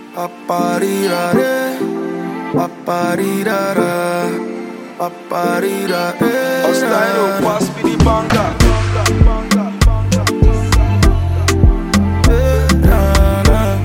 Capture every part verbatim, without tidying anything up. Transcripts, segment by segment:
Paparirare, paparirara, paparirare. Style pass me the banger. Eh, na, na.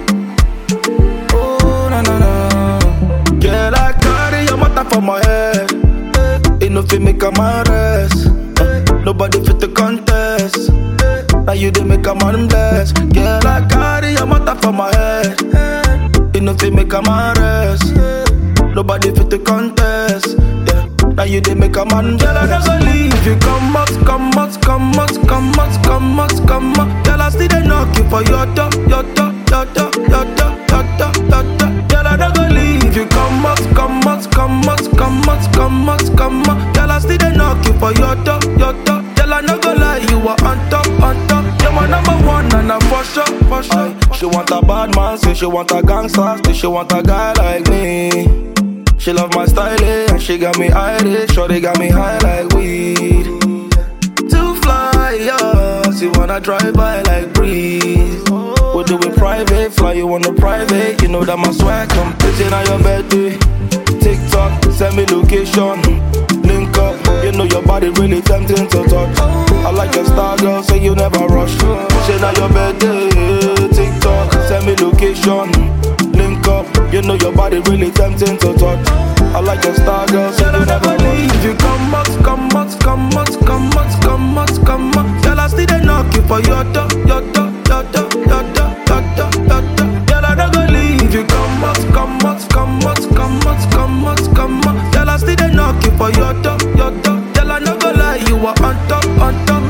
Oh, na, na, na. Girl, I carry your matter for my head. Ain't no fit make a man rest. Nobody fit to contest. Now you dey make a man bless. Girl, I carry your matter for my head. Ain't no fit make a man rest. Nobody fit to contest. Yeah. Now you dey make a man. Girl, I never leave you. Come out, come out, come out, come out, come out, come out. Girl, I still dey knock you for your door, your door, your door, your door, your door, your door. Girl, I never leave you. Come out, come out, come out, come out, come out, come out. Girl, I still dey knock you for your door, your door. Girl, I no go lie, you are on top, on top. You're my number one, and I'm for sure, for sure. Aye. She want a bad man, say she want a gangster, say she want a guy like me. She love my style, eh, and she got me high, sure they got me high like weed. To fly, yeah, she wanna drive by like breeze. We do it private, fly you on the private. You know that my swag come pitching on your birthday. TikTok, send me location, link up. You know your body really tempting to touch. I like your style, girl, say you never rush. Shit on your birthday, TikTok, send me location, link up. You know your body really tempting to touch. I like your style, girl, say you never leave. You come out, come out, come out, come out, come out, come out. Girl, I still dey knock you for your door, your door, your door, your door, your door, your door. Girl, I never leave you. Come out, come out, come out, come out, come out, come out. Girl, I still dey knock you for your door, your door. Girl, I never lie, you are on top, on top.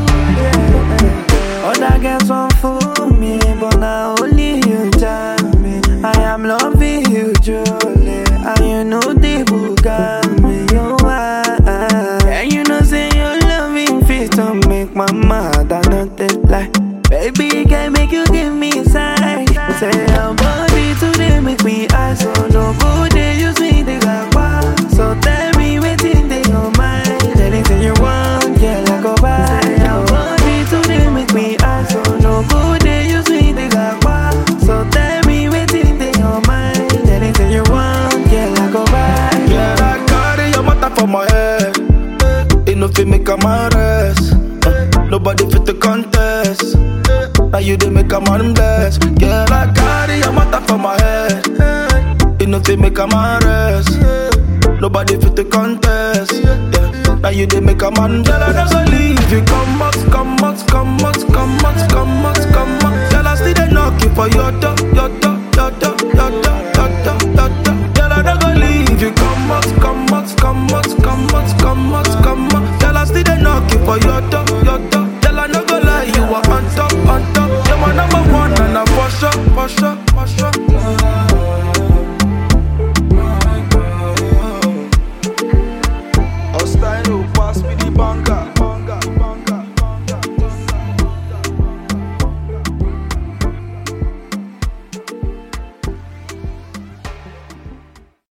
Other girls want fool me, but now only you tell me I am loving you truly, and you know the book got me. You are, and you know say your loving fit to make my mother not that lie. Baby, can make you give me a sign. Say your body today make me high, so no good they use me they got wild. So tell me waiting they your mind. Anything you want, yeah, I go buy. Say your body today make me high, so no good they use me they got wild. So tell me waiting they your mind. Anything you want, yeah, I go buy. Yeah, I carry your matter for my head. Ain't no fit make a man rest. Nobody fit to contest. Now you dey make a man bless. Girl, I carry your matter for my head. Ain't no fit make a man rest. Nobody fit to contest. Yeah. Now you dey make a man. Girl, I never leave you. Come out, come out, come out, come out, come out, come out. Girl, I still dey knock you for your door, your door, your door.